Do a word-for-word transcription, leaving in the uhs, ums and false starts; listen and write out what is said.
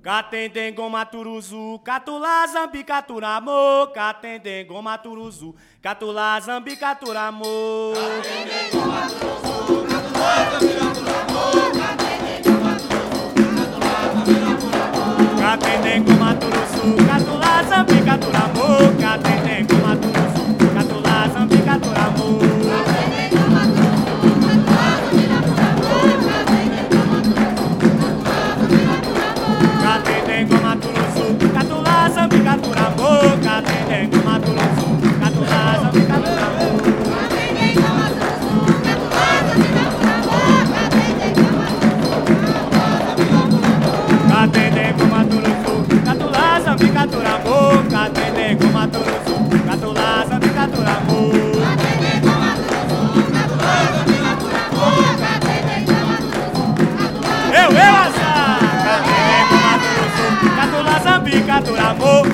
Catendem goma turuzu, catulá zambi caturamô, catendem goma turuzu, catulá zambi caturamô. Catendem goma turuzu, catulá zambi caturamô, catendem goma turuzu, catulá zambi caturamô, catendem goma turuzu, catulá zambi caturamô. Catendem goma turuzu, catulá zambi caturamô, catendem goma turuzu, catulá zambi caturamô. Catendem goma turuzu, catulá zambi caturamô, catendem goma turuzu, catulá zambi caturamô. Eu, eu, azar! Catendem goma turuzu, catulá zambi caturamô,